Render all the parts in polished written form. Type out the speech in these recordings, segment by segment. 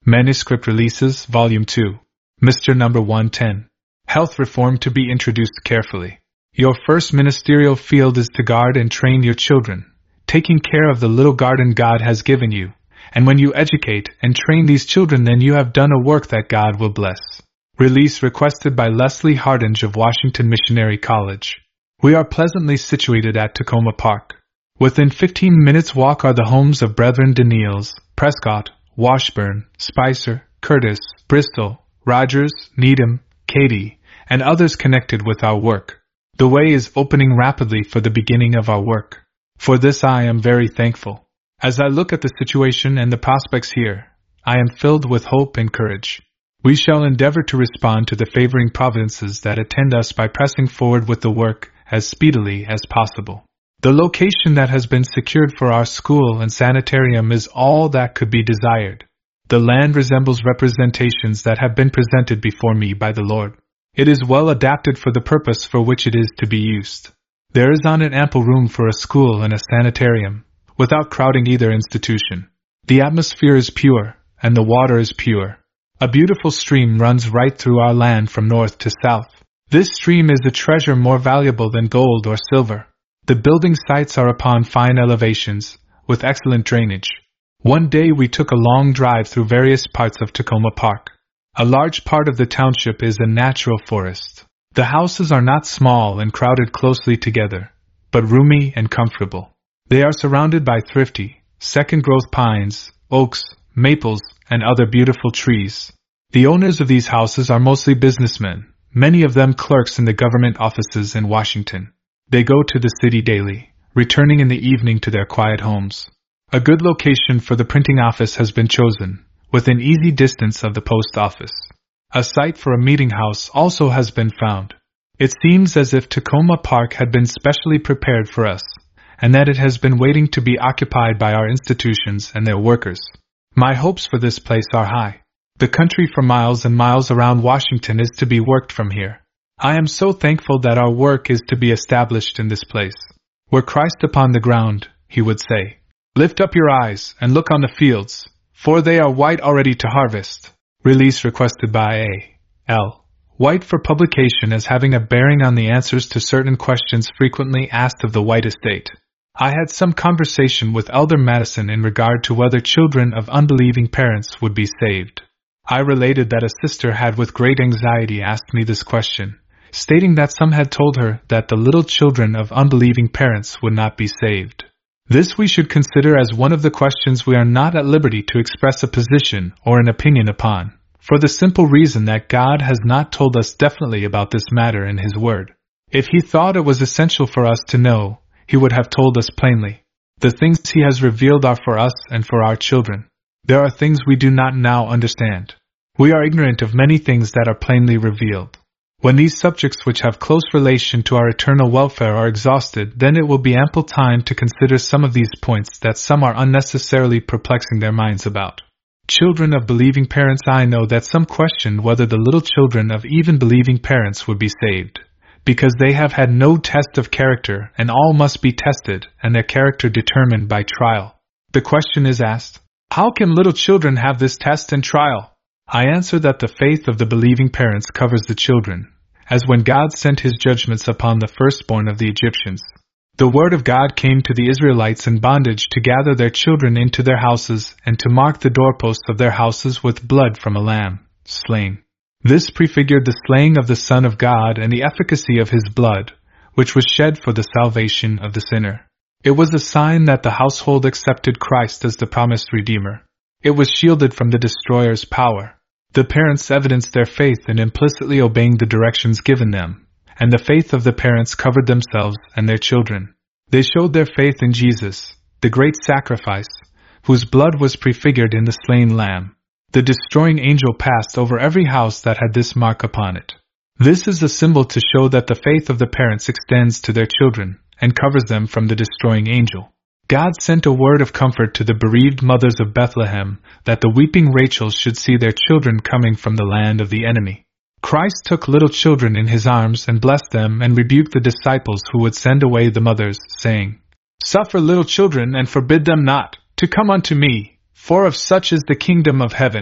Manuscript Releases, Volume 2. Mr. Number 110. Health Reform to be introduced carefully. Your first ministerial field is to guard and train your children, taking care of the little garden God has given you, and when you educate and train these children, then you have done a work that God will bless. Release requested by Leslie Hardinge of Washington Missionary College. We are pleasantly situated at Takoma Park. Within 15 minutes' walk are the homes of Brethren Daniels, Prescott, Washburn, Spicer, Curtis, Bristol, Rogers, Needham, Cady, and others connected with our work. The way is opening rapidly for the beginning of our work. For this I am very thankful. As I look at the situation and the prospects here, I am filled with hope and courage. We shall endeavor to respond to the favoring providences that attend us by pressing forward with the work as speedily as possible. The location that has been secured for our school and sanitarium is all that could be desired. The land resembles representations that have been presented before me by the Lord. It is well adapted for the purpose for which it is to be used. There is on it ample room for a school and a sanitarium, without crowding either institution. The atmosphere is pure, and the water is pure. A beautiful stream runs right through our land from north to south. This stream is a treasure more valuable than gold or silver. The building sites are upon fine elevations, with excellent drainage. One day we took a long drive through various parts of Takoma Park. A large part of the township is a natural forest. The houses are not small and crowded closely together, but roomy and comfortable. They are surrounded by thrifty, second-growth pines, oaks, maples, and other beautiful trees. The owners of these houses are mostly businessmen, many of them clerks in the government offices in Washington. They go to the city daily, returning in the evening to their quiet homes. A good location for the printing office has been chosen, within easy distance of the post office. A site for a meeting house also has been found. It seems as if Takoma Park had been specially prepared for us, and that it has been waiting to be occupied by our institutions and their workers. My hopes for this place are high. The country for miles and miles around Washington is to be worked from here. I am so thankful that our work is to be established in this place. Were Christ upon the ground, he would say, "Lift up your eyes and look on the fields, for they are white already to harvest." Release requested by A. L. White for publication as having a bearing on the answers to certain questions frequently asked of the White estate. I had some conversation with Elder Madison in regard to whether children of unbelieving parents would be saved. I related that a sister had with great anxiety asked me this question, stating that some had told her that the little children of unbelieving parents would not be saved. This we should consider as one of the questions we are not at liberty to express a position or an opinion upon, for the simple reason that God has not told us definitely about this matter in His Word. If He thought it was essential for us to know, He would have told us plainly. The things He has revealed are for us and for our children. There are things we do not now understand. We are ignorant of many things that are plainly revealed. When these subjects which have close relation to our eternal welfare are exhausted, then it will be ample time to consider some of these points that some are unnecessarily perplexing their minds about. Children of believing parents, I know that some questioned whether the little children of even believing parents would be saved, because they have had no test of character, and all must be tested, and their character determined by trial. The question is asked, how can little children have this test and trial? I answer that the faith of the believing parents covers the children, as when God sent His judgments upon the firstborn of the Egyptians. The word of God came to the Israelites in bondage to gather their children into their houses and to mark the doorposts of their houses with blood from a lamb, slain. This prefigured the slaying of the Son of God and the efficacy of His blood, which was shed for the salvation of the sinner. It was a sign that the household accepted Christ as the promised Redeemer. It was shielded from the destroyer's power. The parents evidenced their faith in implicitly obeying the directions given them, and the faith of the parents covered themselves and their children. They showed their faith in Jesus, the great sacrifice, whose blood was prefigured in the slain lamb. The destroying angel passed over every house that had this mark upon it. This is a symbol to show that the faith of the parents extends to their children, and covers them from the destroying angel. God sent a word of comfort to the bereaved mothers of Bethlehem, that the weeping Rachels should see their children coming from the land of the enemy. Christ took little children in His arms and blessed them and rebuked the disciples who would send away the mothers, saying, "Suffer little children and forbid them not to come unto me, for of such is the kingdom of heaven."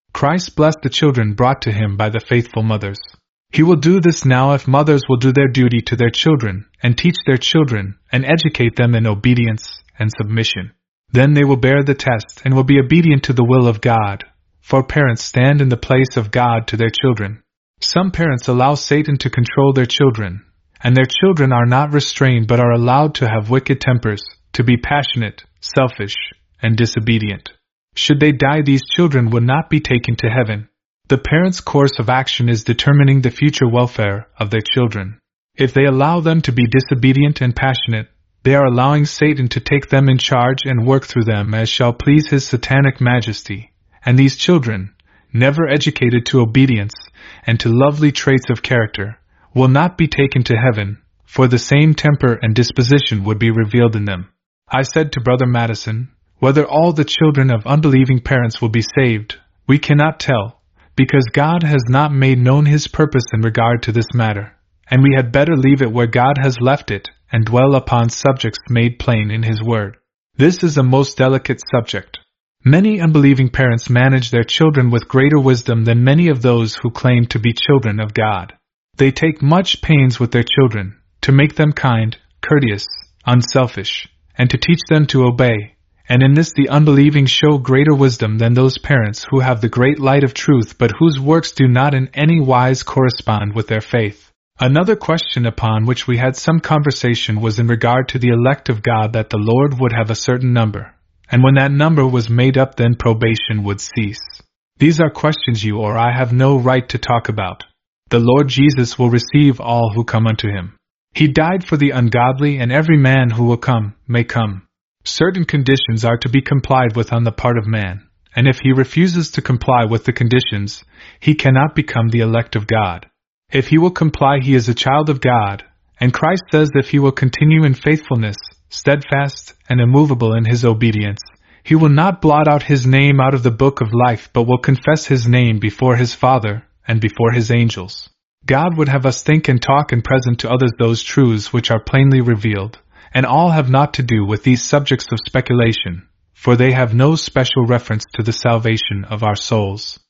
Christ blessed the children brought to him by the faithful mothers. He will do this now if mothers will do their duty to their children, and teach their children, and educate them in obedience and submission. Then they will bear the test and will be obedient to the will of God, for parents stand in the place of God to their children. Some parents allow Satan to control their children, and their children are not restrained but are allowed to have wicked tempers, to be passionate, selfish, and disobedient. Should they die, these children would not be taken to heaven. The parents' course of action is determining the future welfare of their children. If they allow them to be disobedient and passionate, they are allowing Satan to take them in charge and work through them as shall please his satanic majesty. And these children, never educated to obedience and to lovely traits of character, will not be taken to heaven, for the same temper and disposition would be revealed in them. I said to Brother Madison, whether all the children of unbelieving parents will be saved, we cannot tell, because God has not made known his purpose in regard to this matter, and we had better leave it where God has left it, and dwell upon subjects made plain in his word. This is a most delicate subject. Many unbelieving parents manage their children with greater wisdom than many of those who claim to be children of God. They take much pains with their children, to make them kind, courteous, unselfish, and to teach them to obey, and in this the unbelieving show greater wisdom than those parents who have the great light of truth but whose works do not in any wise correspond with their faith. Another question upon which we had some conversation was in regard to the elect of God, that the Lord would have a certain number, and when that number was made up then probation would cease. These are questions you or I have no right to talk about. The Lord Jesus will receive all who come unto him. He died for the ungodly, and every man who will come may come. Certain conditions are to be complied with on the part of man, and if he refuses to comply with the conditions, he cannot become the elect of God. If he will comply, he is a child of God, and Christ says if he will continue in faithfulness, steadfast and immovable in his obedience, he will not blot out his name out of the book of life, but will confess his name before his Father and before his angels. God would have us think and talk and present to others those truths which are plainly revealed, and all have not to do with these subjects of speculation, for they have no special reference to the salvation of our souls.